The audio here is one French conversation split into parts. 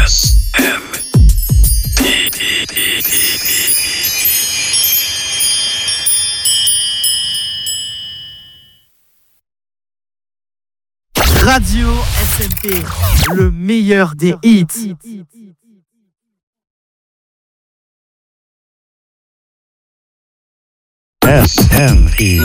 Radio SMP, le meilleur des hits. SMP.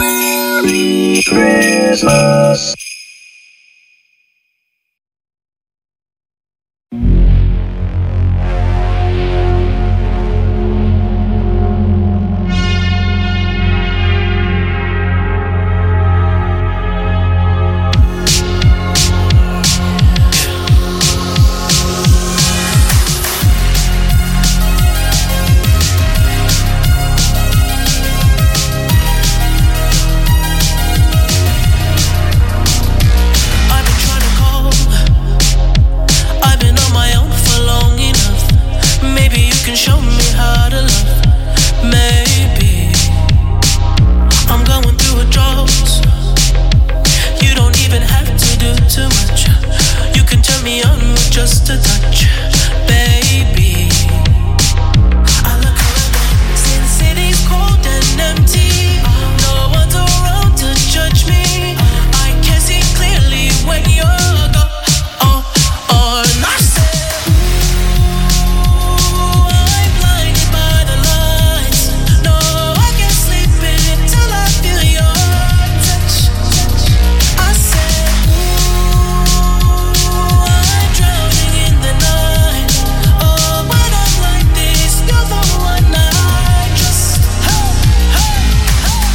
Just a touch, baby. I look around, since city's cold and empty, no one's around to judge me. I can see clearly when you're gone. And I said, ooh, I'm blinded by the lights. No, I can't sleep until I feel your touch. I said, ooh, I'm drowning in the night. Oh, when I'm like this, you're the one I trust. Hey, hey, hey.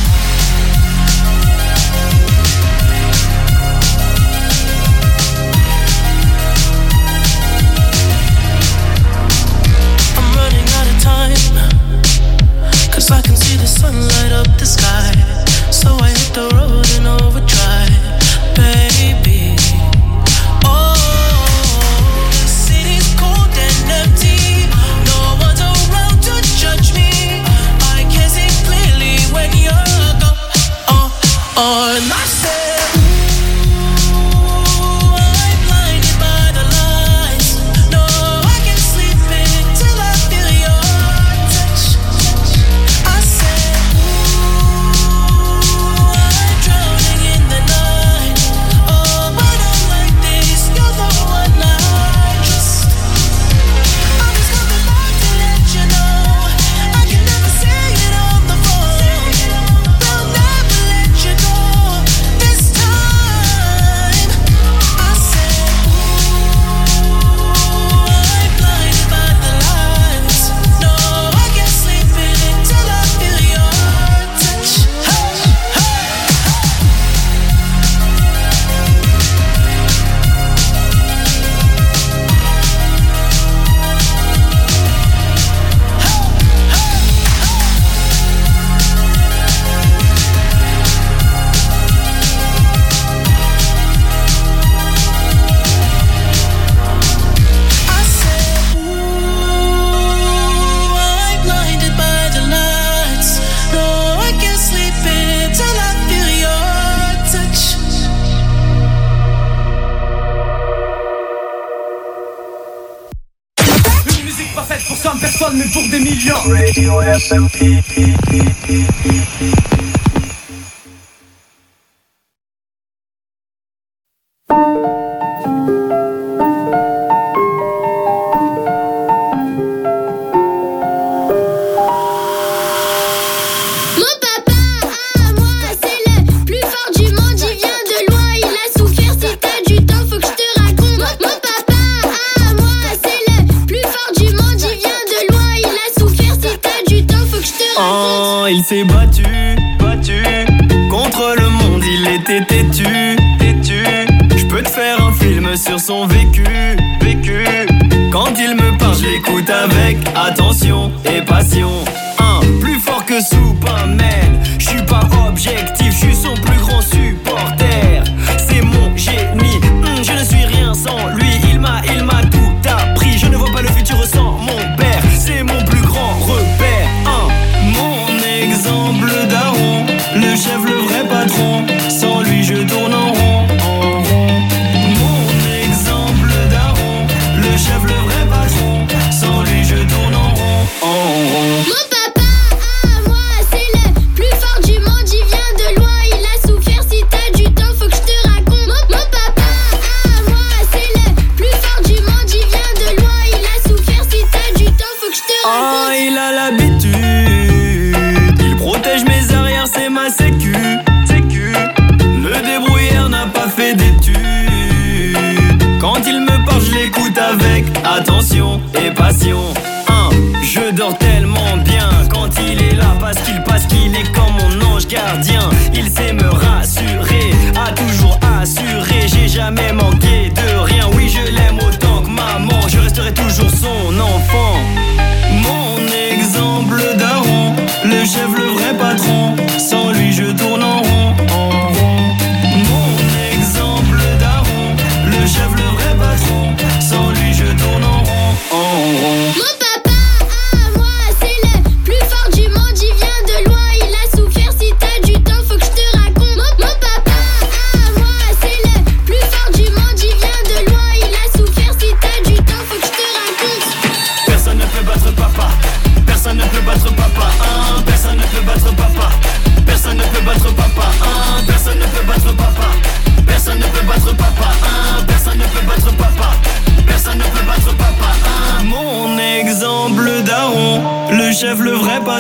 I'm running out of time, 'cause I can see the sun light up the sky. So I hit the road in overdrive, baby. Oh, the city's cold and empty. No one's around to judge me. I can see clearly when you're gone. And I said, ooh, I'm blinded by the lights. No, I can't sleep until I feel your touch. I said, ooh, I'm drowning in the night. Oh, when I'm like this, you're the one I trust. I'm just coming back to let you know I can never say it on the phone. They'll never let you go this time. I said, ooh, I'm blinded by the lights. No, I can't sleep until I feel your touch. Hey, hey, I said, ooh, I'm blinded by the lights. No, I can't sleep until I feel your touch. Une musique pas faite pour 100 personnes mais pour des millions. Radio SMP. Mon papa à moi, c'est le plus fort du monde. Il vient de loin, il a souffert. Si t'as du temps, faut que je te raconte. Mon papa à moi, c'est le plus fort du monde. Il vient de loin, il a souffert. Si t'as du temps, faut que je te raconte. Oh, il s'est battu contre le monde, il était têtu. Je peux te faire un film sur son vécu. Quand il me parle, je l'écoute avec attention et passion. Plus fort que Superman, je suis pas objectif, je suis son plus grand supporter. C'est mon génie, je ne suis rien sans lui. Il m'a tout appris, je ne vois pas le futur sans mon père. C'est mon plus grand repère, mon exemple daron, le chef, le vrai patron. Sans lui je tourne en rond. Mon exemple daron, le chef, le vrai patron.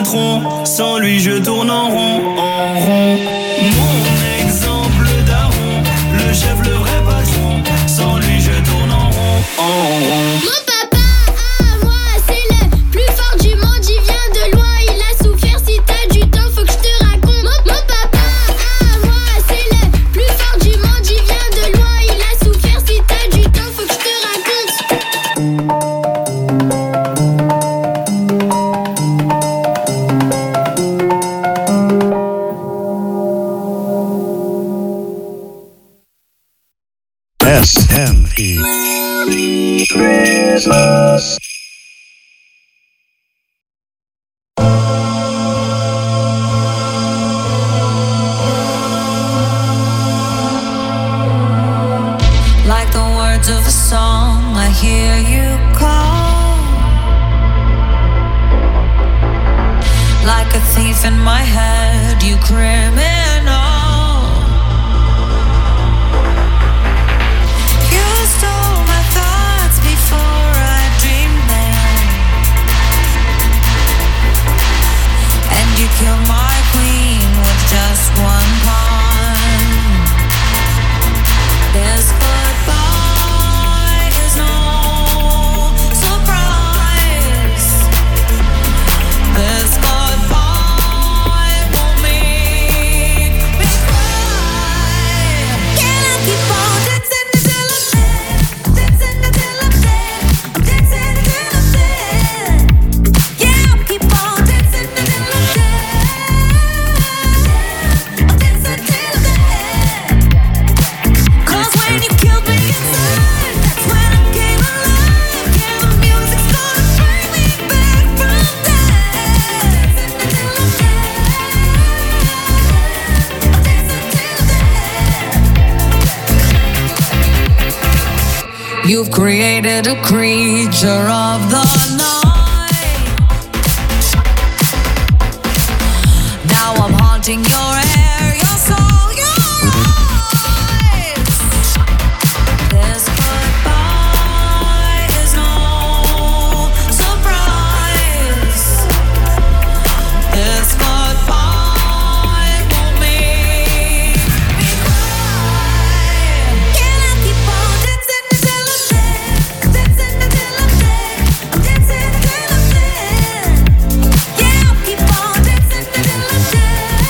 patron. Sans lui je tourne en rond, en rond. Mon exemple daron, le chef, le vrai patron. Sans lui je tourne en rond, en rond. Mon papa à moi, c'est le plus fort du monde. Il vient de loin, il a souffert. Si t'as du temps, faut que je te raconte. Mon papa à moi, c'est le plus fort du monde. Il vient de loin, il a souffert. Si t'as du temps, faut que je te raconte. SME. Merry Christmas. Like the words of a song, I hear you call. Like a thief in my head, you criminal. You stole my thoughts before I dreamed them, and you killed my queen with just one pawn. This goodbye is no surprise. This goodbye won't make me cry. Can I keep on dancing until I'm dead? Dancing until I'm dead. Dancing until I'm dead. Yeah, I'll keep on dancing until I'm dead. I'll dance until I'm dead. 'Cause when you killed me inside, that's when I came alive. Yeah, the music's gonna bring me back from death. Until I'm dead, I'll dance until I'm dead. You've created a creature of the night. Now I'm haunting your hair, your soul, your eyes. This goodbye is no surprise. This goodbye won't make me cry. Can I keep on dancing until I'm dead? Dancing until I'm dead. Dancing until I'm dead. Yeah, I'll keep on dancing until I'm dead.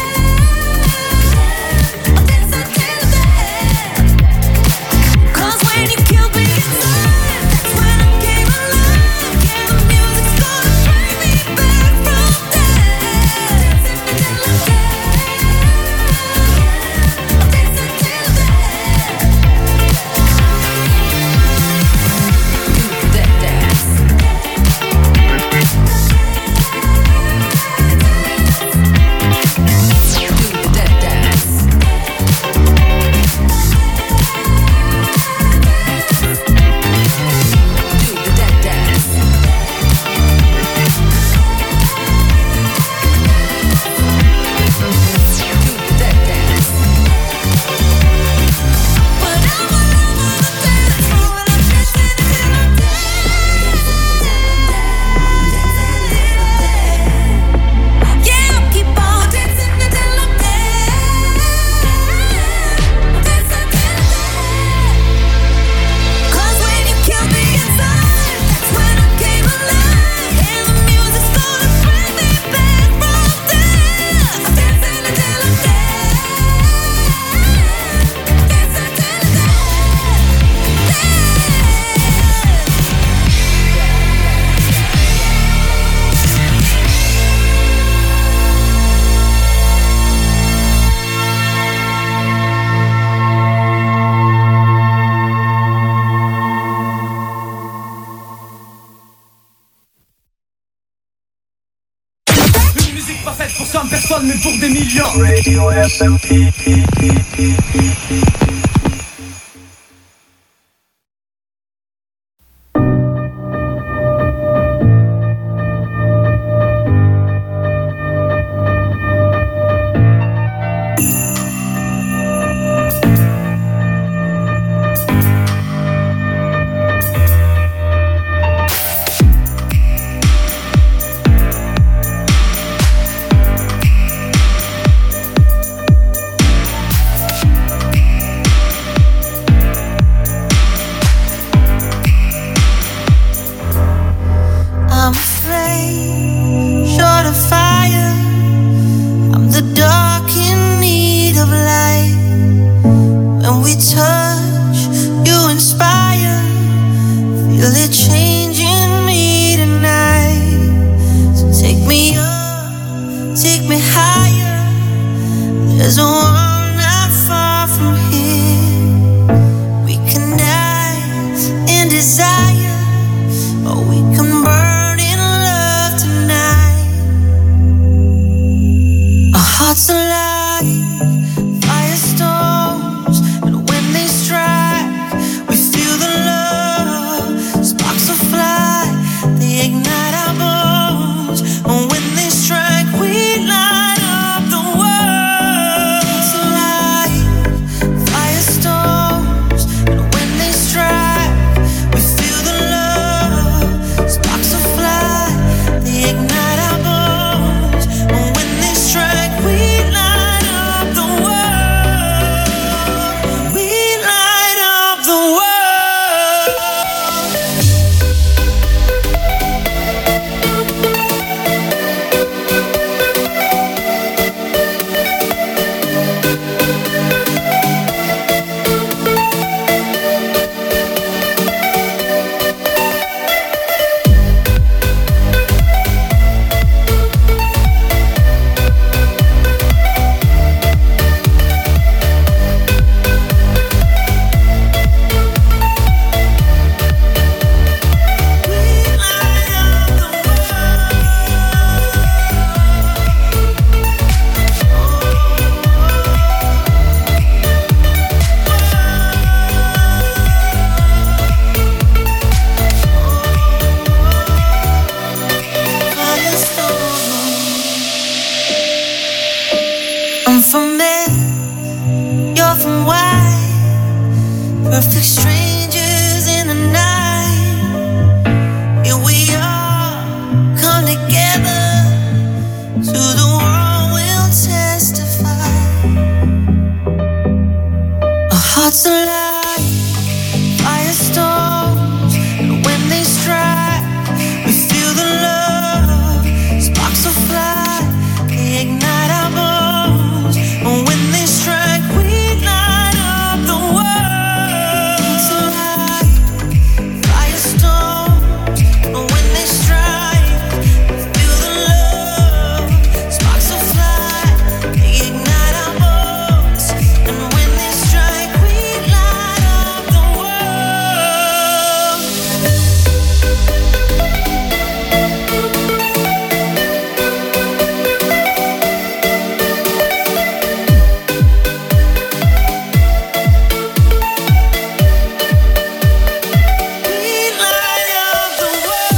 I'll dance until I'm dead. 'Cause when you killed me inside, that's when I came alive. Yeah, the music's gonna bring me back from death. Until I'm dead, I'll dance until I'm dead. Do that dance. Do that dance. Do that dance. Do that dance. But I'm all over the dance floor and I'm dancing until I'm dead. Yeah, I'll keep on dancing until I'm dead. I'll dance until I'm dead. 'Cause when you killed me inside, that's when I came alive. And the music's gonna bring me back from death. I'm dancing until I'm dead. Dance until I'm dead. Une musique pas faite pour 100 personnes mais pour des millions. Radio SMP. perfect strangers in the night. Here we are, come together. To the world we'll testify. Our hearts alive, firestorms, and when they strike, we feel the love. Sparks will fly, they ignite our bones. And when they strike, we light up the world. Hearts alive, firestorms, and when they strike, we feel the love. Sparks will fly, they ignite our bones. And when they strike, we light up the world. We light up the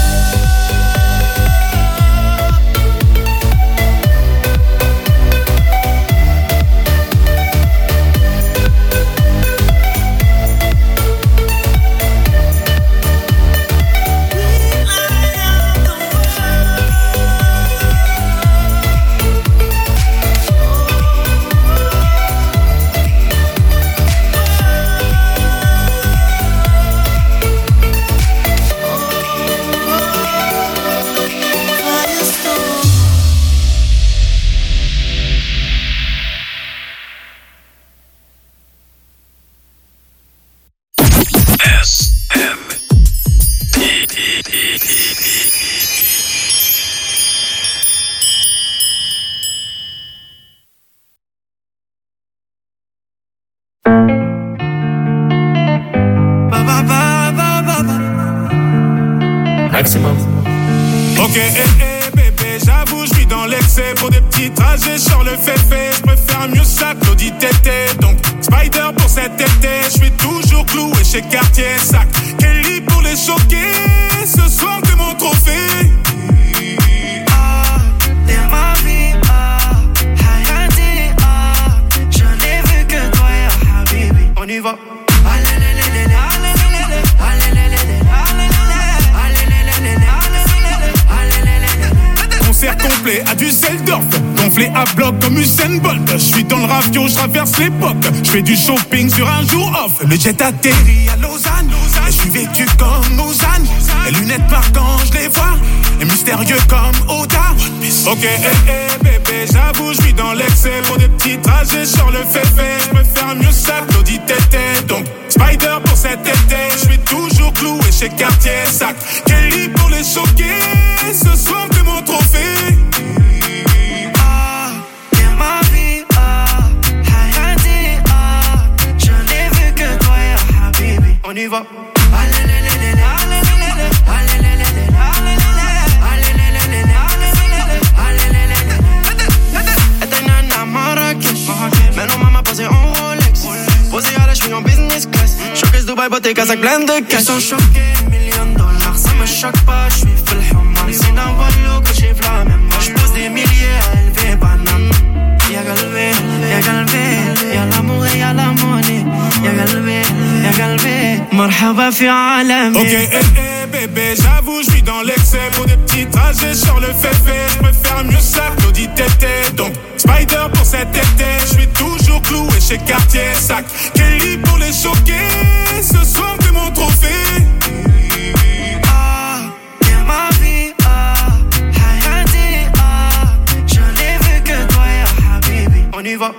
Maximum. Ok, bébé, j'avoue, je vis dans l'excès. Pour des petits trajets, sur le fait. Je préfère mieux ça que l'audit tété. Donc, Spider pour cet été. Je suis toujours cloué chez Cartier Sac. Kelly pour les choquer. Ce soir, t'es mon trophée. T'es ma vie, Hayati, je n'ai vu que toi, ya Habibi. On y va. Concert complet à Düsseldorf, gonflé à bloc comme Usain Bolt. Je suis dans le ravio, je traverse l'époque. Je fais du shopping sur un jour off. Le jet atterrit à Lausanne. Et je suis vêtu comme Lausanne. Les lunettes par quand je les vois. Et mystérieux comme Oda. Ok, bébé, j'avoue, je vis dans l'excès. Pour des petits trajets sur le fait. Je préfère mieux ça que l'audit tété. Donc, Spider pour cet été. Je suis toujours cloué chez Cartier Sac. Kelly pour les choquer. Ce soir, t'es mon trophée. T'es ma vie, Hayati, je n'ai vu que toi, ya Habibi. On y va. Maintenant maman posé en Rolex. Posé à la cheville en business class. Showcase Dubaï, beauté, Kazakh, plein de cash. Ils sont choqués, $1,000,000, ça me choque pas, je suis full human. C'est un wallo que j'ai la même. Je pose des milliers à élever banane. Y'a galvé, y'a l'amour et y'a la monnaie. Y'a galvé, marhaba fi alami. Ok, bébé, j'avoue, je vis dans l'excès. Pour des petits trajets sur le fait. Je préfère mieux ça que l'audit tété. Donc, Spider pour cet été. Je suis toujours cloué chez Cartier Sac. Kelly pour les choquer. Ce soir, t'es mon trophée. T'es ma vie, Hayati, je n'ai vu que toi, ya Habibi. On y va.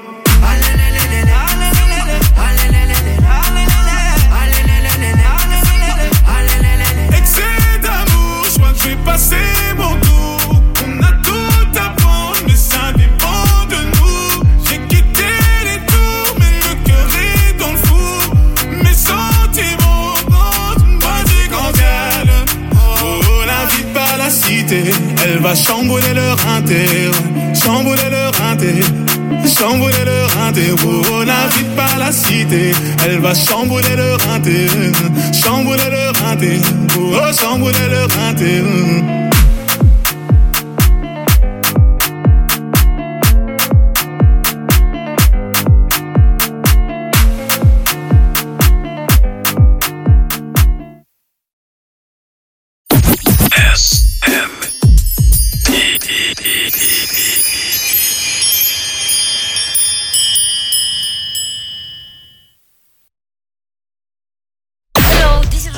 Excès d'amour, je crois que je vais passer mon tour. On a tout à prendre, mais ça dépend de nous. J'ai quitté les tours, mais le cœur est dans le four. Mes sentiments rendent une boîte candiale. Oh, la vie par la cité, elle va chambouler leur inter. Chambouler leur inter. Chambouler leur inter. Oh, la vie par la cité, elle va chambouler leur inter. Chambouler leur inter. Oh, chambouler leur inter.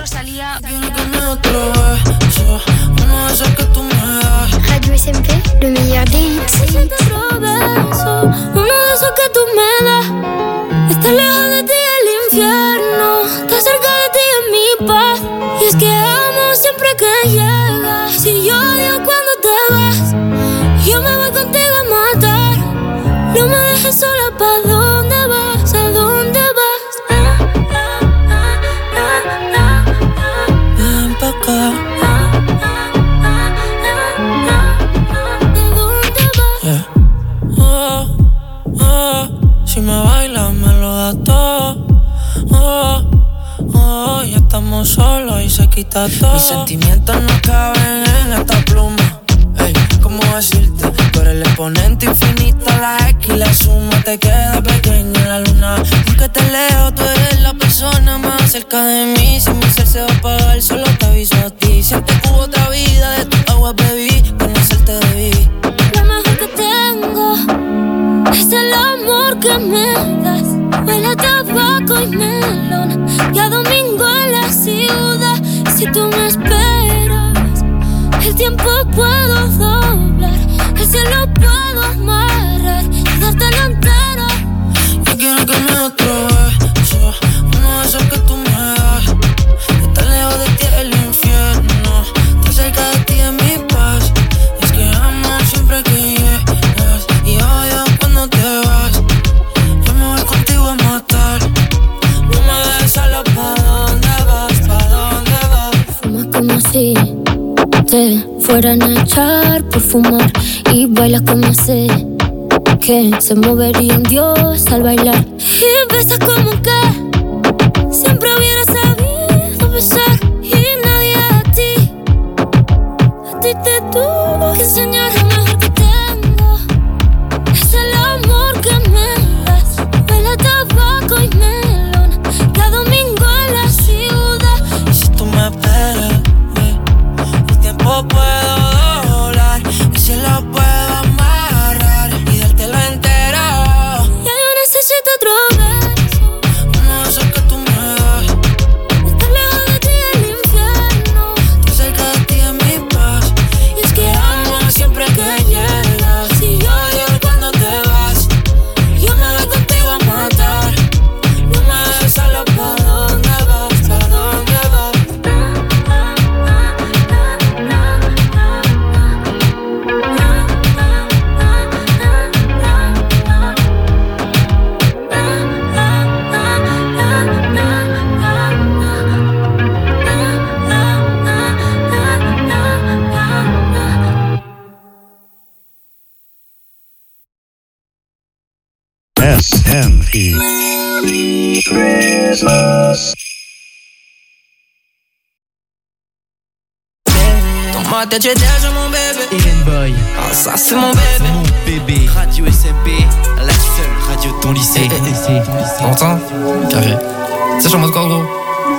Rosalía. Quiero que me otro beso, uno de esos que tú me das. Radio SMP, le meilleur des hits. Necesito otro beso, uno de esos que tú me das. Estar lejos de ti es el infierno, estar cerca de ti es mi paz. Y es que amo siempre que llegas. Si yo odio cuando te vas, yo me voy contigo a matar. No me dejes sola, ¿pa' dónde vas? ¿A dónde vas? Ven pa' acá. Yeah. Si me bailas me lo das todo. Ya estamos solos y se quita todo. Mis sentimientos no caben en esta pluma. Ey, ¿cómo decirte? Tú eres el exponente infinito, la X y la suma te queda pequeña en la luna. Porque te leo, tú eres la persona más cerca de mí. Si mi ser se va a apagar, solo te aviso a ti. Siente que hubo otra vida, de tu agua bebí, conocerte debí. Lo mejor que tengo es el amor que me das. Huele a tabaco y melón, y a domingo en la ciudad. Y si tú me esperas, el tiempo puedo doblar, el cielo puedo amarrar y dártelo entero. Yo quiero que me otro beso, uno de esos que tú me das. Estar lejos de ti es el infierno, estar cerca de ti es mi paz. Y es que amo siempre que llegas, y odio cuando te vas. Yo me voy contigo a matar, no me dejes sola, ¿pa' dónde vas? ¿Pa' dónde vas? Fumas como si te fueran a echar por fumar, y bailas como sé que se movería un dios al bailar. Y besas como que siempre hubiera sabido besar. Y nadie a ti te tuvo que enseñar. Lo mejor que tengo es el amor que me das. Huele a tabaco y melón, cada domingo en la ciudad. Y si tú me esperas, el tiempo puedo doblar, el cielo puedo amarrar y dártelo entero. Ya yo necesito otro beso, Uno de esos que tú me das. estar lejos de ti es el infierno. Estar cerca de ti es mi paz. Y es que Amo siempre que llegas, si yo odio cuando te vas. Yo me voy contigo a matar, no me dejes sola, ¿pa' dónde vas? ¿Pa' dónde vas? SMP. Toma tes jetés sur mon bébé. Eden Boy, Ah ça c'est mon bébé. mon bébé. Radio SMP, la seule radio de ton lycée. T'entends? Carré. C'est sur mode quoi gros?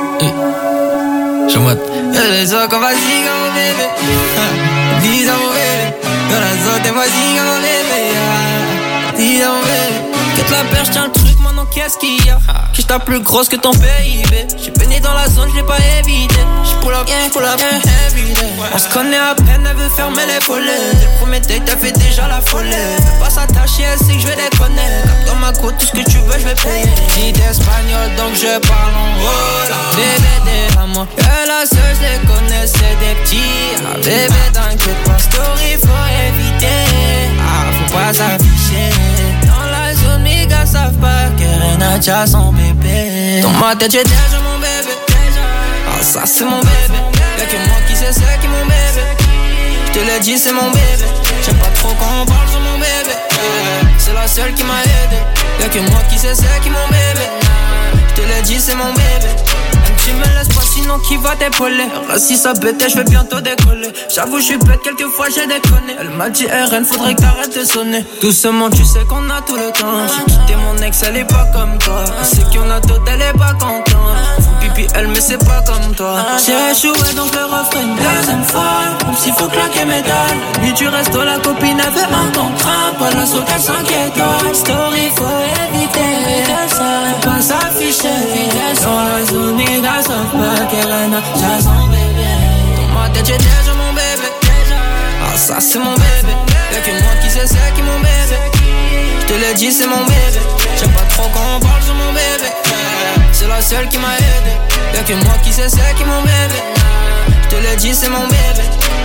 Sur mode. Les autres comme vas-y comme mon bébé. Dis à mon bébé. Dans la zone t'es vas-y comme mon bébé. Dis à mon bébé. Quitte la perche, tiens le truc, maintenant qu'est-ce qu'il y a? Que j't'as plus grosse que ton PIB. J'suis baigné dans la zone, j'l'ai pas évité. J'pull up, everyday. On se connaît à peine, elle veut fermer les volets. Dès le premier date, elle fait déjà la folie. Veux pas s'attacher, elle sait que j'vais déconner. Cap dans ma côte, tout ce que tu veux, j'vais payer. Dis d'espagnol, donc je parle en hola. Bébé, t'es à moi. Que la seule, j'les connais, c'est des petits. Ah, bébé, t'inquiète pas, story, faut éviter. Ah, faut pas s'afficher. Dans la zone, mes gars savent pas que Renacha son bébé. Dans ma tête, j'ai déjà mon bébé. Ah, ça c'est mon bébé. Y'a que moi qui sais c'est qui mon bébé. J'te l'ai dit, c'est mon bébé. J'aime pas trop quand on parle sur mon bébé. C'est la seule qui m'a aidé. Y'a que moi qui sais c'est qui mon bébé. J'te l'ai dit, c'est mon bébé. Tu me laisses pas sinon qui va t'épauler. Si ça bête, je vais bientôt décoller. J'avoue, je suis bête, quelquefois j'ai déconné. Elle m'a dit RN, faudrait que t'arrêtes de sonner. Doucement, tu sais qu'on a tout le temps. J'ai quitté mon ex, elle est pas comme toi. C'est qu'on a d'autres, elle est pas contente. Faut pipi, elle, mais c'est pas comme toi. J'ai échoué, donc le refrain une deuxième fois. Comme s'il faut claquer mes dalles. Nuit du resto, la copine avait un contrat. Pas la saute à 5 étoiles. Story, faut éviter. Faut pas s'afficher. Dans la zone, les gars, ça rêve pas qu'elle a déjà son bébé. Dans ma tête j'ai déjà mon bébé. Ah ça c'est mon bébé. Y'a que moi qui sais c'est qui mon bébé. J'te l'ai dit c'est mon bébé. J'aime pas trop quand on parle sur mon bébé. C'est la seule qui m'a aidé. Y'a que moi qui sais c'est qui mon bébé. J'te l'ai dit c'est mon bébé.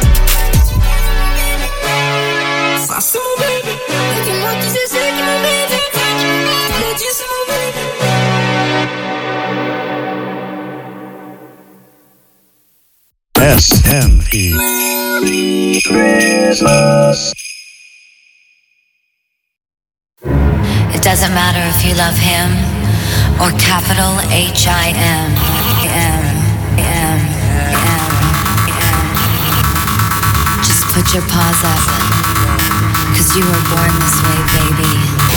Ça c'est mon bébé. Y'a que moi qui sais c'est qui mon bébé. J'te l'ai dit c'est mon bébé. SME. It doesn't matter if you love him or capital H-I-M. Just put your paws up, 'cause you were born this way, baby.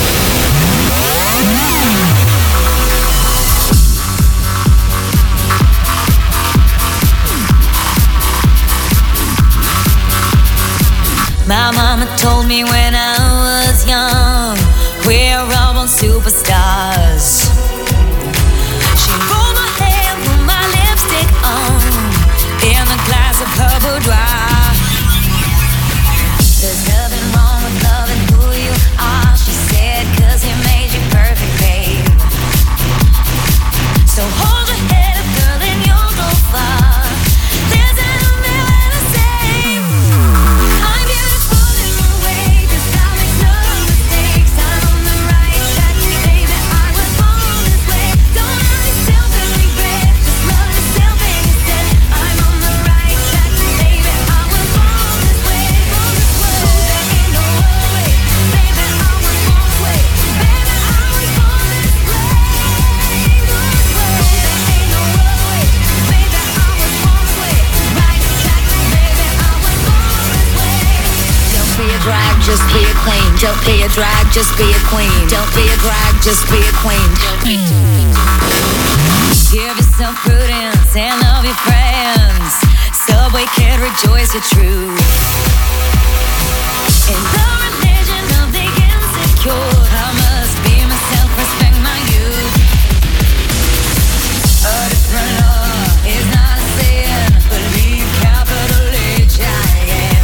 My mama told me when I was young, we're all born superstars. She rolled my hair, put my lipstick on, in a glass of her boudoir. There's nothing wrong with loving who you are, she said, 'cause he made you perfect, babe. So hold your head up, girl, and you'll go far. There's an million to say. I'm beautiful in my way, 'cause I make no mistakes. I'm on the right track, baby, I was born this way. Don't hurt yourself and regret, just love yourself instead. I'm on the right track, baby, I was born this way. Oh, there ain't no other way, baby, I was born this way. Baby, I was born this way. There ain't no other way, baby, I was born this way. Right track, baby, I was born this way. Don't be a drag, just be a queen. Don't be a drag, just be a queen. Don't be a drag, just be a queen. Give yourself prudence and love your friends. Subway kid, rejoice your truth. In the religion of the insecure, I must be myself, respect my youth. A different love is not a sin. Believe capital H-I-M.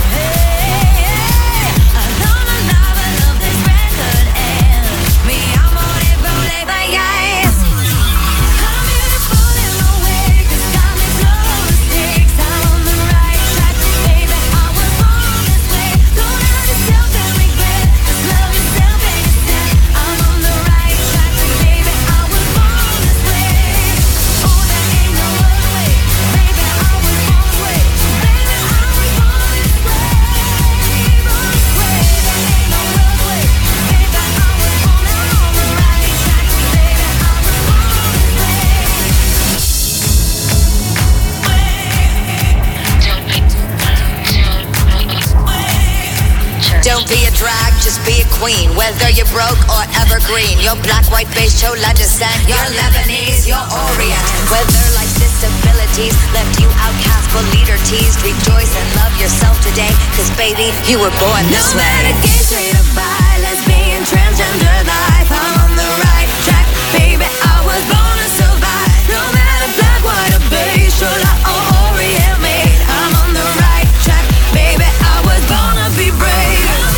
I love my life, I love this record, and me, I'm on it, rolling by guys. I'm beautiful in my way, 'cause I make no mistakes. I'm on the right track, baby, I was born this way. Don't hurt yourself and regret, just love yourself instead. I'm on the right track, baby, I was born this way. Oh, there ain't no other way, baby, I was born this way. Baby, I was born this way. Born this way, there ain't no other way, baby, I was born on the right track, baby, I was born this way. Don't be a drag, just be a queen. Whether you're broke or evergreen, you're black, white, beige, chola descent, you're Lebanese, you're Orient. Whether life's disabilities left you outcast but leader teased, rejoice and love yourself today, 'cause baby, you were born this way. No matter gay, straight or bi, lesbian, transgender life, I'm on the right track, baby, I was born to survive. No matter black, white or beige, chola or Orient made, I'm on the right track, baby, I was born to be brave.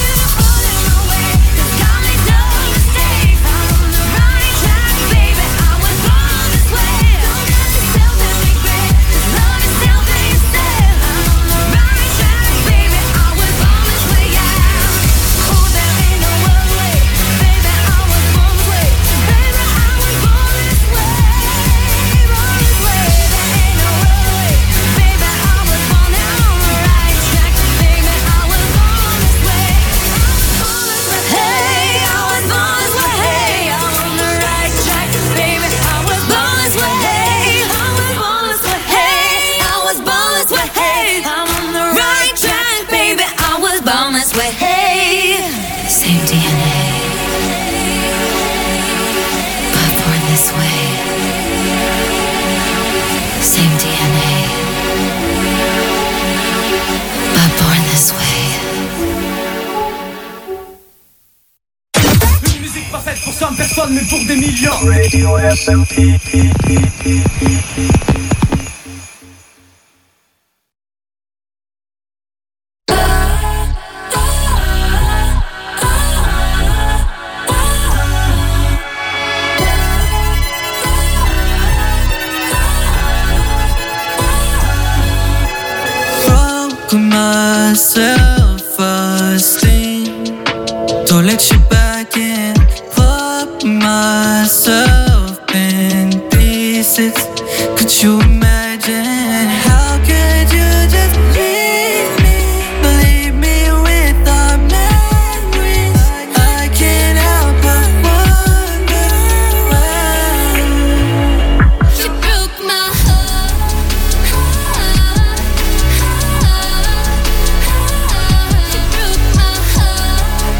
Same DNA, but born this way. Same DNA, but born this way. Une musique pas faite pour 100 personnes mais pour des millions. Radio SMP. self-esteem. Don't let you back in. Put myself in pieces. Could you imagine? How could you just leave me? Leave me with our memories. I can't help but wonder why. You broke my heart. You broke my heart.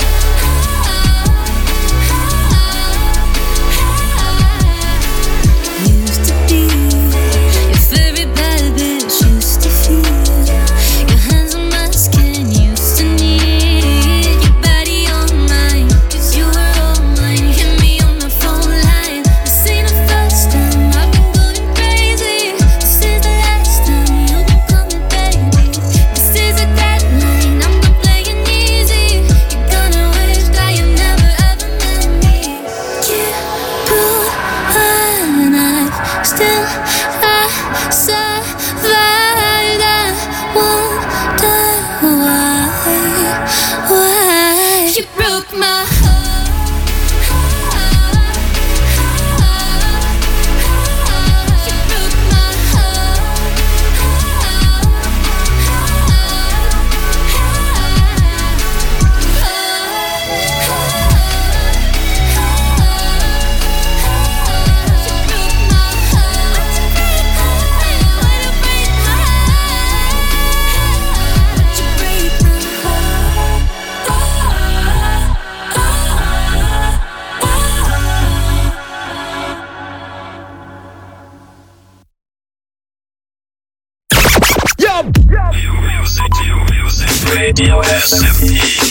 Used to be your favorite bad bitch, used to feel your hands on my skin, used to need your body on mine, 'cause you were all mine. Hit me on the phone line. This ain't the first time I've been going crazy. This is the last time you'll be coming, baby. This is a deadline, I'm not playing easy. You're gonna wish that you never ever met me. You prove and I still survived. I wonder why You broke my heart. You broke my Radio SMP.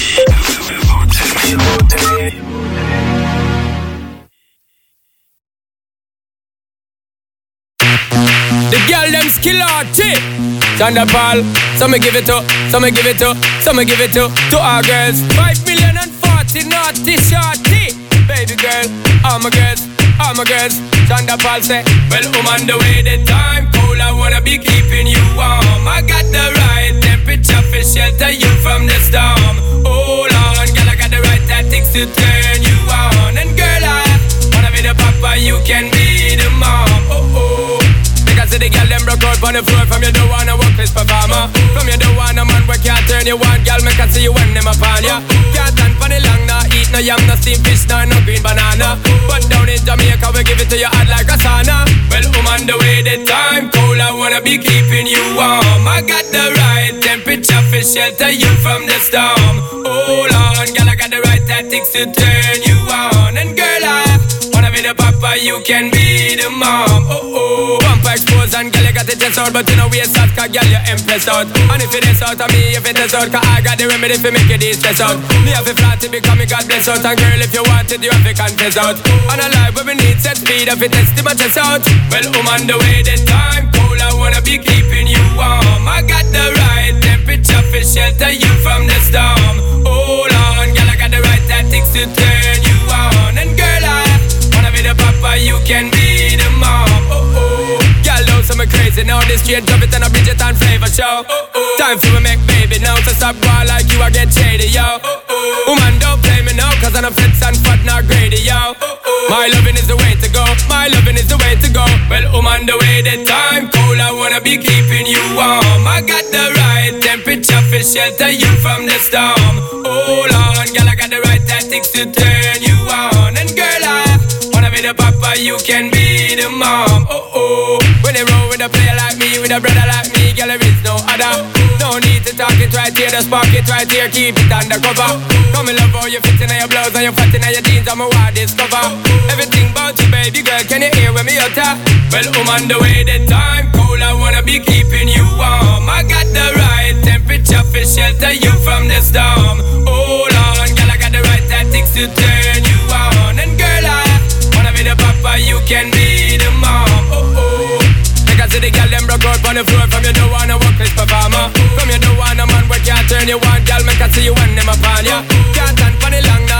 The girl them skill arty. Thunderball, some me give it to, some me give it to, some me give it to our girls. 5,040,000 naughty shorty. Baby girl, all my girls, all my girls. Thunderball say, well, I'm on the way, the time cold, I wanna be keeping you warm. I got the right temperature for shelter you from the storm. Hold on, girl, I got the right tactics to turn you on. And girl, I wanna be the papa, you can be the mom. Oh, oh. Because the girl them broke out on the floor. From you don't wanna work this performer. From you don't want a man where can't turn you on. Girl, make I see you when them upon ya. Can't stand for the long, nah eat no yam, no steamed fish, no green banana. But down in Jamaica we give it to you hot like a sauna. Well, I'm on the way, the time cold, I wanna be keeping you warm. I got the right temperature for shelter you from the storm. Hold on, girl, I got the right tactics to turn you on. And girl, I wanna be the papa, you can be the mom. Oh oh, bumper expose and girl, you got the chest out, but you know we a sad, cause girl, you impress out. And if it is out of me, if it is out, cause I got the remedy for make you de-stress out. Me have a flat to become me God bless out. And girl, if you want it, you have to confess out. And a life where we need set speed, if it is to my chest out. Well, I'm on the way, the time cold, I wanna be keeping you warm. I got the right temperature for shelter you from the storm. Hold on, girl, I got the right tactics to turn you on. And girl, I wanna be the papa, you can be the mom. Oh oh, girl, don't say me crazy now. This straight drop it on a Bridget and Flavor show. Oh oh, time for me make baby now. So stop going like you, I get shady, yo. Oh oh, woman don't play me now, cause I'm a fits and fat, not greedy, yo. Oh oh, my loving is the way to go. My loving is the way to go. Well, I'm on the way, the time cold, I wanna be keeping you warm. I got the right temperature for shelter you from the storm. Hold on, girl, I got the right tactics to turn you on. And girl, I wanna be the papa, you can be the mom. Oh oh, when they roll with a player like me, with a brother like me, girl, there is no other. No need to talk it right here, just spark it right here, keep it undercover. Come and love how you fit in your blouse and you fat in your jeans, I'm a wild discover. Everything about you, baby girl, can you hear when me utter? Well, I'm on the way, the time cold, I wanna be keeping you warm. I got the right temperature for shelter you from the storm. Hold on, girl, I got the right tactics to turn you on. And girl, I wanna be the papa, you can be the mom. Oh oh, because the girl them broke out on the floor. From you don't wanna work this performer. From you don't want a man where can't turn you on. Girl, make I see you when them upon ya. Can't stand for the long, nah eat no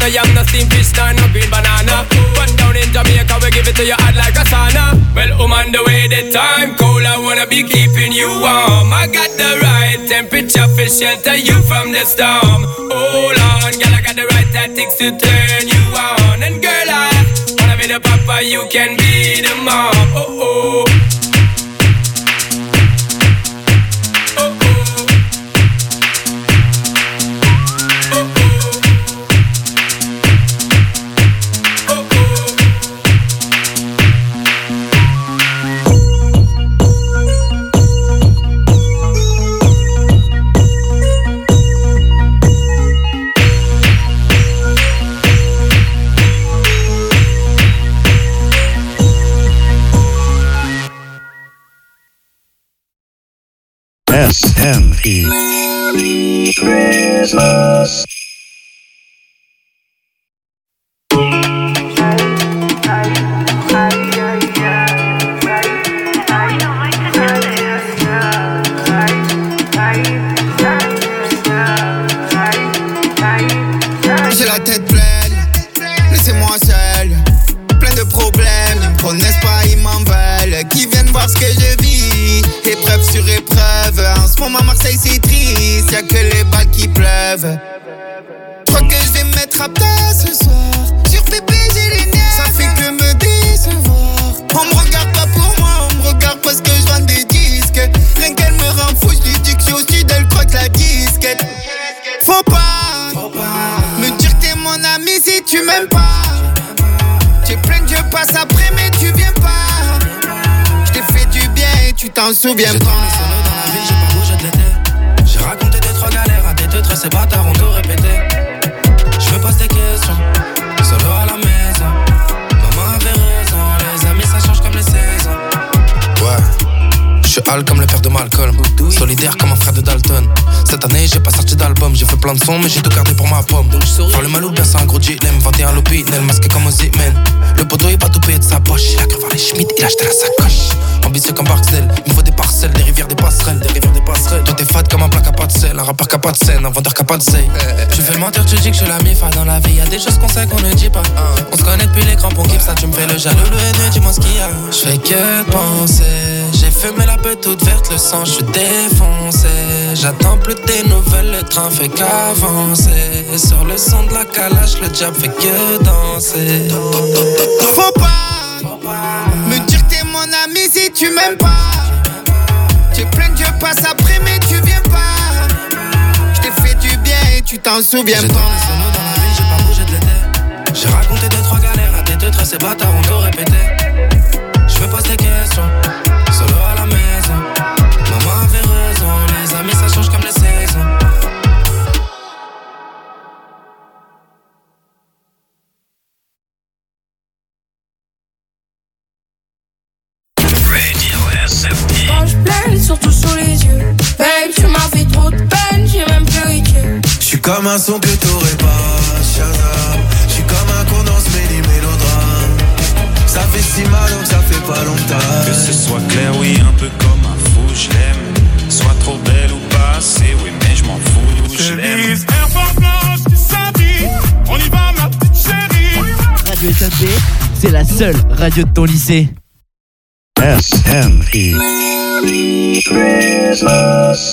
yam, no steamed fish, no green banana. But down in Jamaica, we give it to you hot like a sauna. Well, on the way the time cold, I wanna be keeping you warm. I got the right temperature for shelter you from the storm. Hold on, girl, I got the right tactics to turn you on. And girl, I wanna be the papa, you can be the mom. Oh oh. SME. Merry Christmas. J'ai la tête pleine, laissez-moi seul. Plein de problèmes, ils me connaissent pas, ils m'en veulent. Qui viennent voir ce que je vis, épreuve sur épreuve. En ce moment Marseille c'est triste, y'a que les balles qui pleuvent. J'crois que je vais me mettre à terre ce soir. Sur pépé j'ai les nerfs, ça fait que me décevoir. On me regarde pas pour moi, on me regarde parce que je vends des disques. Rien qu'elle me rend fou, je lui dis que je suis au sud, elle croit que la disquette. Faut pas me dire que t'es mon ami si tu m'aimes pas. J'ai plein de Dieu passe après mais tu viens pas. Je t'ai fait du bien et tu t'en souviens pas. J'ai tourné solo dans la vie, j'ai pas bougé de l'été. J'ai raconté 2-3 galères à des 2-3 ces bâtards ont tout répété. Je me pose des questions, solo à la maison. Maman avait raison, les amis ça change comme les saisons. Ouais, je suis Al comme le père de Malcolm, solidaire comme un frère de Dalton. Cette année j'ai pas sorti d'album, j'ai fait plein de sons mais j'ai tout gardé pour ma pomme. Faire le malou bien c'est un gros dilemme, 21 l'opinel, masqué comme aux Zitmen. Le poteau il va tout payer de sa poche, il a cru voir les Schmitt, il a acheté la sacoche. Ambitieux comme Barksdale, il me faut des parcelles, des rivières, des passerelles, Toi t'es fade comme un plat qui a pas de sel, un rappeur qui a pas de scène, un vendeur qui a pas de zèle. Je fais mentir, tu dis que je suis la mifa dans la vie, y'a des choses qu'on sait qu'on ne dit pas. On se connaît depuis les crampons on ça tu me fais le jaloux, le haineux, dis-moi ce qu'il y a. Je fais que penser, j'ai fumé la peur toute verte, le sang, je suis défoncé. J'attends plus tes nouvelles, le train fait qu'avancer. Sur le son de la calage, le diable fait que danser. Faut pas me dire que t'es mon ami si tu m'aimes pas. J'ai plein de Dieu passe après mais tu viens pas. Je t'ai fait du bien et tu t'en souviens pas. J'ai tourné solo dans la vie, j'ai pas bougé de l'été. J'ai raconté 2-3 galères à des 2-3 ces bâtards ont tout répété. Je me pose des questions, solo à la maison. Maman avait raison, les amis ça change comme les saisons. Quand je pleure, surtout sous les yeux. Babe, tu m'as fait trop de peine, j'ai même pleuré que. J'suis comme un son que t'aurais pas, Shazam. J'suis comme un con dans ce mélodrame. Ça fait si mal donc ça fait pas longtemps. Que ce soit clair, oui, un peu comme un fou, je l'aime. Soit trop belle ou pas assez, oui, mais je m'en fous, je l'aime. On y va, ma petite chérie. Radio SME, c'est la seule radio de ton lycée. SME. Merry Christmas.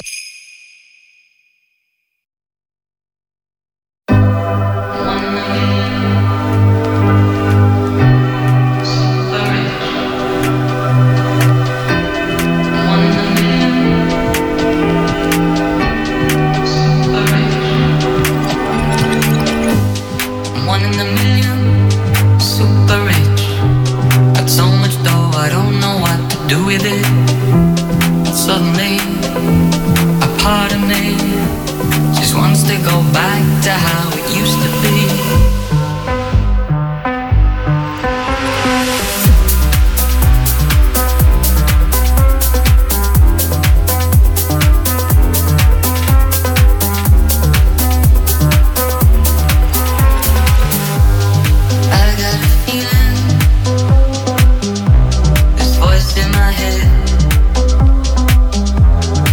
One in a million, super rich. Got so much dough, I don't know what to do with it. Suddenly, a part of me just wants to go back to how it used to be.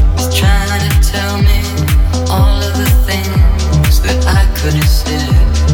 Couldn't sit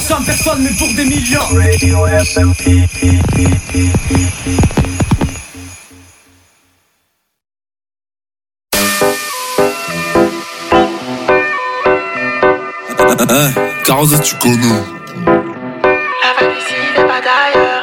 100 personnes mais pour des millions. Radio SMP. Carosa, tu connais. La vague d'ici n'est pas d'ailleurs.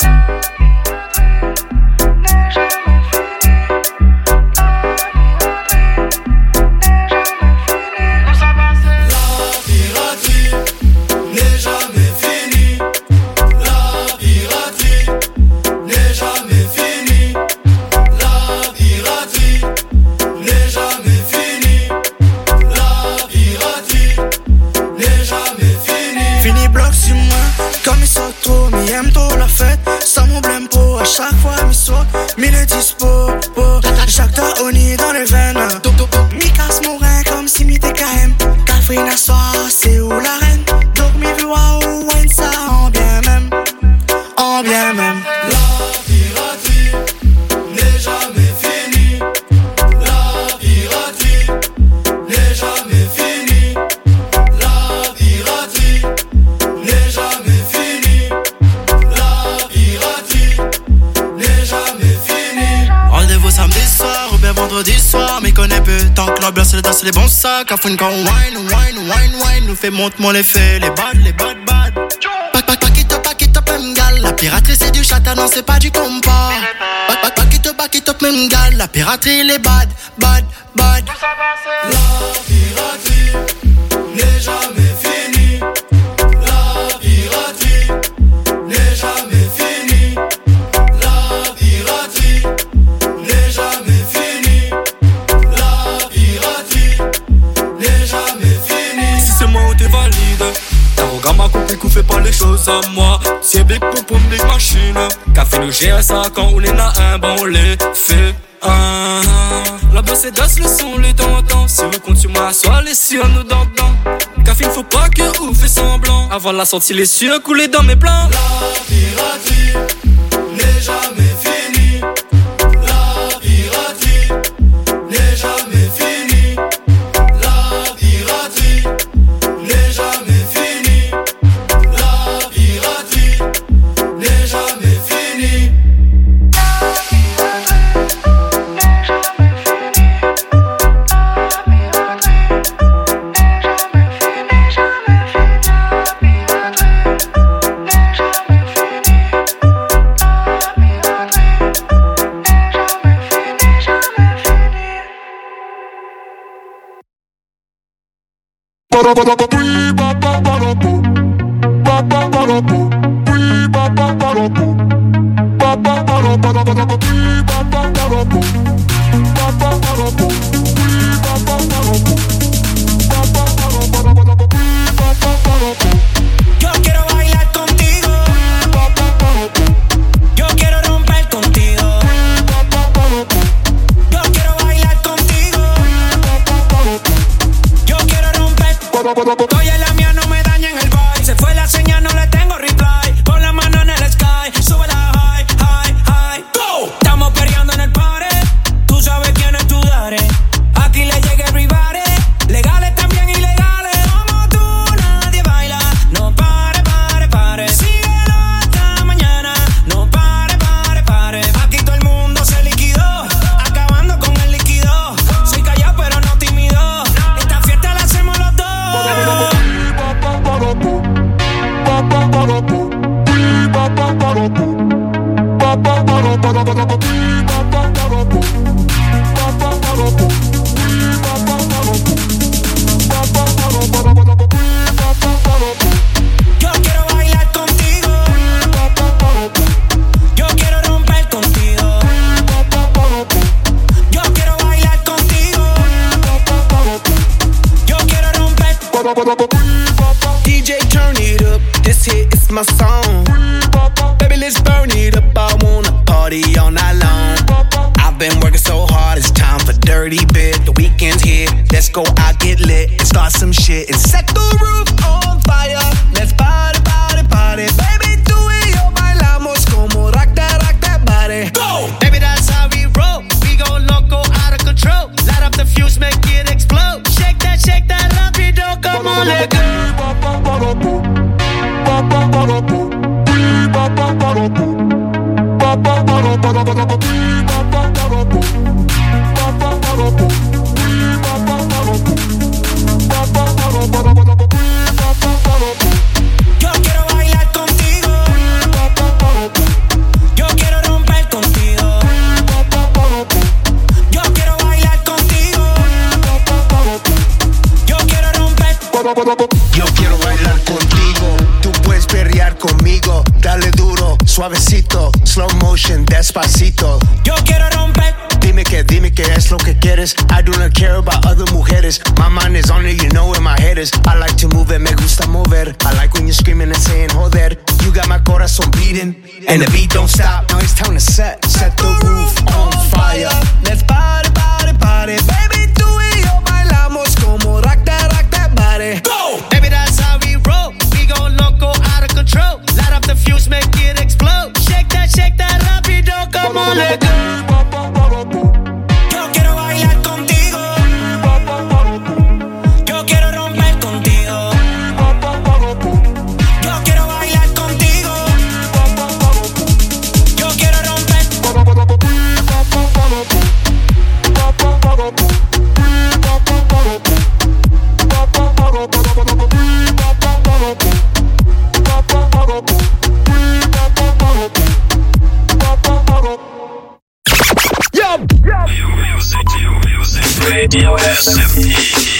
Chaque fois, mes soirs, mille dispo. Jacques Taoni dans les veines. Mi casse mon rein comme si mi TKM. Café n'a soir, c'est où la reine. Donc mi vu waouh, wine ça en bien même. En bien même. La piraterie n'est jamais finie. La piraterie n'est jamais finie. La piraterie n'est jamais finie. La piraterie n'est jamais finie. Rendez-vous samedi soir ou bien vendredi soir. Mais connais peu tant que l'ambiance c'est danser les bons sacs. Cafouine quand wine. Nous fait monte-moi les faits, les bad. Back it up, même gal. La piraterie c'est du chata, non c'est pas du compas. Back it up, même gal. La piraterie les bad. La piraterie n'est jamais finie. La piraterie n'est jamais finie. La piraterie n'est jamais finie. La piraterie n'est jamais finie. Si c'est moi ou t'es valide, ta programme a compris qu'on fait pas les choses à moi. C'est big poum big machine. Café nous gère ça quand on est à un bon on les fait. La bosse est d'as le son les dents. Si vous comptez sur moi, soit les sur nous dedans. Café, il faut pas que vous fait semblant. Avant la sortie, les cieux couler dans mes plans. La piraterie n'est jamais finie. La piraterie n'est jamais finie. La piraterie n'est jamais finie. La piraterie n'est jamais finie. Yo quiero bailar contigo. Yo quiero romper contigo. Yo quiero bailar contigo. Yo quiero romper. Oye, la mía no me daña en el vibe. Se fue la señal, no le tengo reply. Pon la mano en el sky, sube la high. Go. Estamos peleando en el party. Tú sabes quién es tu dare. Aquí le llega everybody. Legales también ilegales. Como tú nadie baila. No pare. Síguelo hasta mañana. No pare. Aquí todo el mundo se liquidó. Acabando con el líquido. Soy callado pero no tímido. Esta fiesta la hacemos los dos. Yo quiero bailar contigo. Yo quiero romper contigo. Yo quiero bailar contigo. Yo quiero romper. DJ turn it up, this hit is my song. Baby let's burn it up, I wanna party all night long. I've been working so hard, it's time for dirty bit. The weekend's here, let's go out, get lit and start some shit and set the roof on fire. Let's party. Baby tú y yo bailamos como rock that body. Go! Baby that's how we roll, we go loco out of control. Light up the fuse, make it explode. Shake that rapido, come on, let go. Yo quiero bailar contigo, tú puedes perrear conmigo. Dale duro, suavecito, slow motion, despacito. Yo quiero romper. Dime que es lo que quieres. I do not care about other mujeres. My mind is on it, you know where my head is. I like to move it, me gusta mover. I like when you're screaming and saying joder. You got my corazón beating, and the beat don't stop. Now it's time to set the roof on fire. Let's party, party, party. Baby, tú y yo bailamos como rock that body. Go! Baby, that's how we roll. We gon' loco out of control. Light up the fuse, make it explode. Shake that rapido, come on, let go. Yo quiero bailar contigo. Yo quiero romper contigo. Yo quiero bailar contigo. Yo quiero romper. Radio SMP.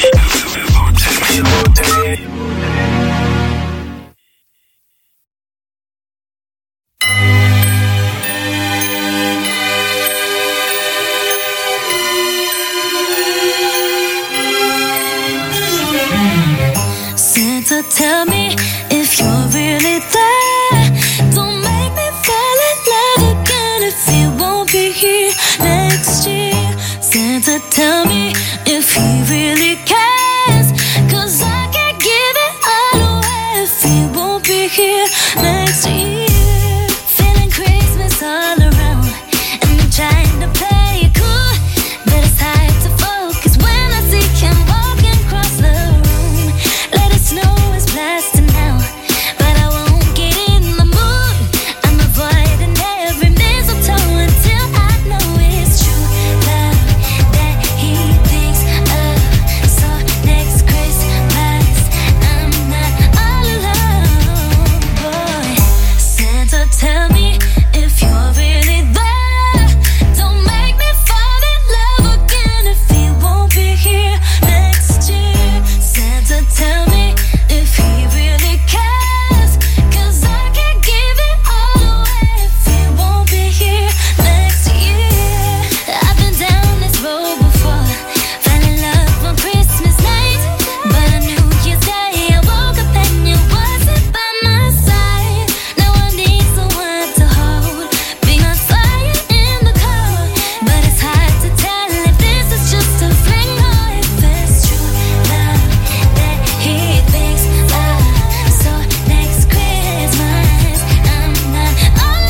Santa, tell me if you're really there. Don't make me fall in love again if you won't be here next year. Santa, tell me if he really cares. 'Cause I can't give it all away if he won't be here next year. Feeling Christmas all around, and I'm trying to play it cool, but it's hard to focus when I see him walking across the room. Let it snow is blasting now, but I won't get in the mood. I'm avoiding every mistletoe until I know it's true love that he thinks of. So next Christmas I'm not all alone, boy. Santa, tell me if you're really there. Don't make me fall in love again if he won't be here next year. Santa, tell me if he really cares. 'Cause I can't give it all away if he won't be here next year. I've been down this road before, fell in love on Christmas night, but on New Year's Day I woke up and you wasn't by my side. Now I need someone to hold, be my fire in the cold. But it's hard to tell if this is just a fling or if it's true love that he thinks of. So next Christmas I'm not all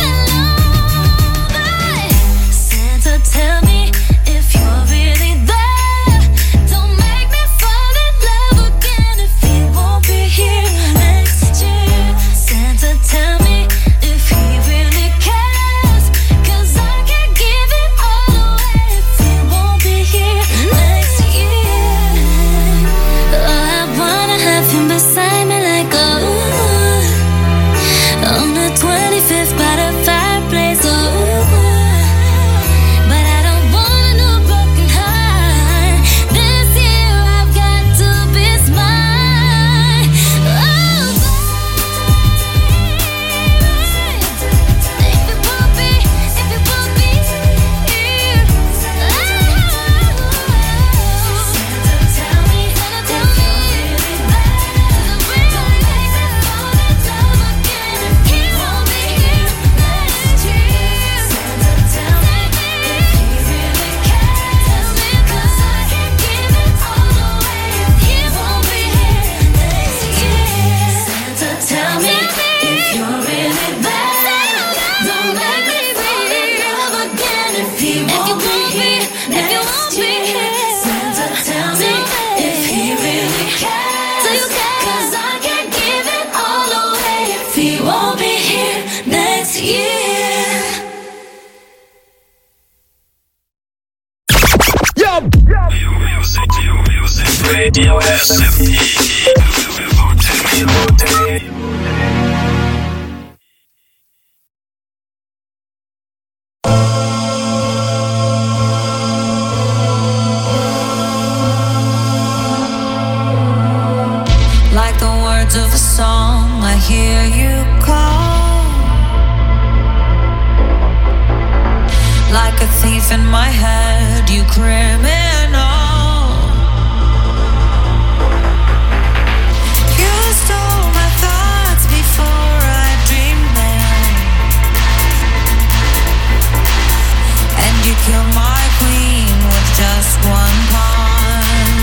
alone, but Santa, tell me if you're really there. Don't make me fall in love again if he won't be here next year. Santa, tell me if he really cares. 'Cause I can't give it all away if he won't be here next year. Oh, I wanna have him beside me like on the 25th by the fireplace. But I don't want a new broken heart. This year I've got to be smart. Oh, if it won't be here. Santa, tell me if you're really there. Don't make me fall in love again if he won't be here next year. Santa, tell me if he really cares. 'Cause I can't give it all away if he won't be here next year. Santa, tell me if you're really there. Don't make me fall in love again if he won't be here next year. Santa, tell me if he really cares. 'Cause I can't give it all away if he won't be here next year. Radio SMP. hear you call. Like a thief in my head, you criminal. You stole my thoughts before I dreamed them, and you killed my queen with just one pawn.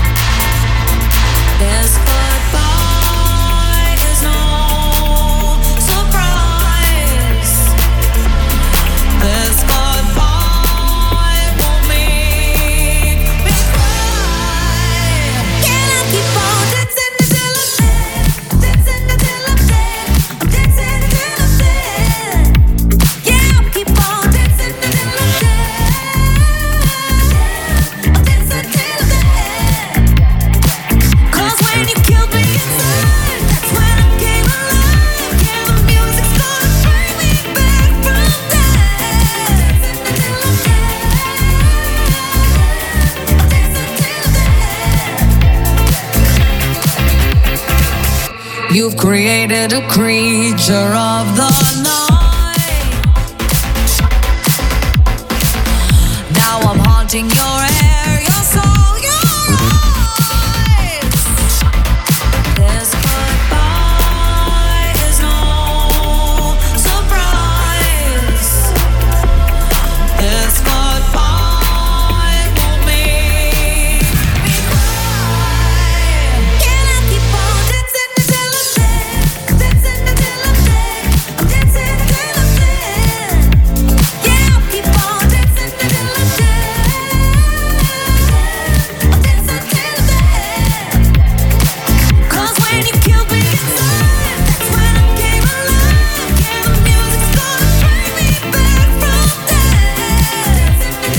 This goodbye is no surprise. This goodbye won't make me cry. Can I keep on dancing until I'm dead? Dancing until I'm dead. Dancing until I'm dead. Yeah, I'll keep on dancing until I'm dead. I'll dance until I'm dead. 'Cause when you killed me inside, that's when I came alive. Yeah, the music's gonna bring me back from death. You've created a creature of the night. Now I'm haunting your hair, your soul, your eyes. This goodbye is no surprise. This goodbye won't make me cry. Can I keep on dancing until I'm dead? Dancing until I'm dead. Dancing until I'm dead. Yeah, I'll keep on dancing until I'm dead. I'll dance until I'm dead. 'Cause when you killed me inside, that's when I came alive. Yeah, the music's gonna bring me back from death.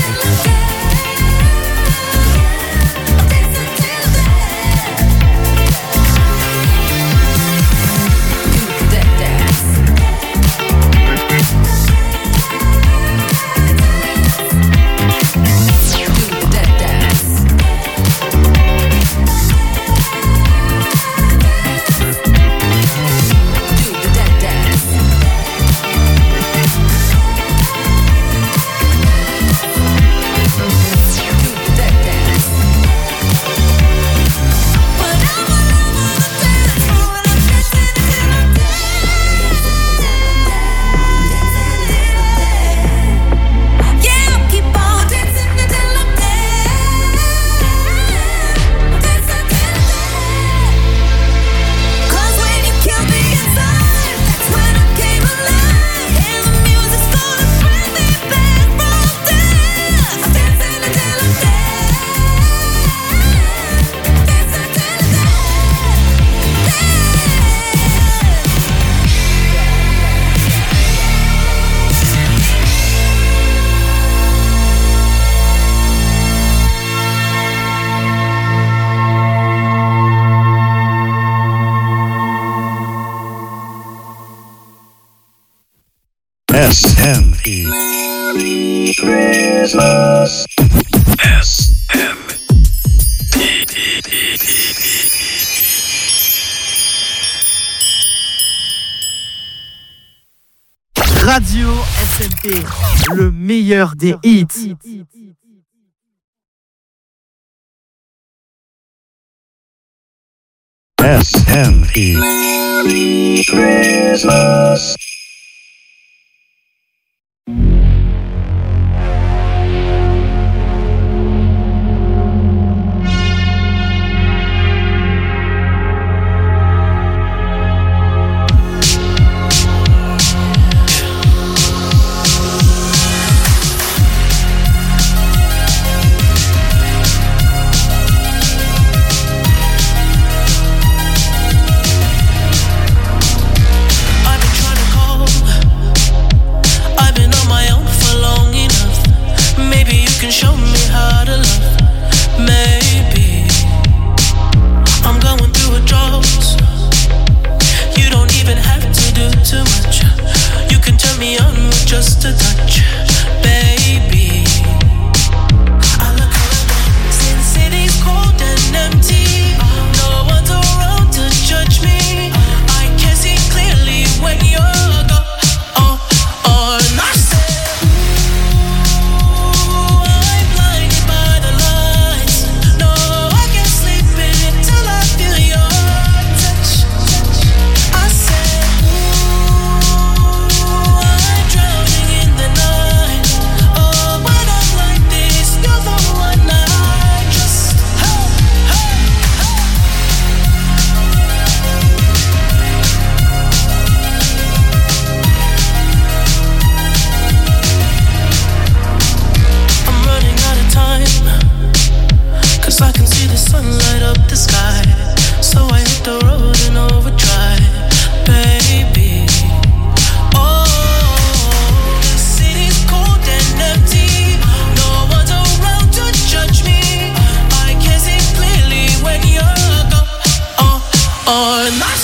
Yeah, I'll keep on dancing until I'm dead. Dance until I'm dead. 'Cause when you killed me inside, that's when I came alive. Yeah, the music's gonna bring me back from death. Dancing until I'm dead. Dance until I'm SME. Radio SMP, le meilleur des hits. SME. I've been trying to call I can see the sun light up the sky. So I hit the road in overdrive, baby. Oh, the city's cold and empty. No one's around to judge me. I can see clearly when you're gone. Oh,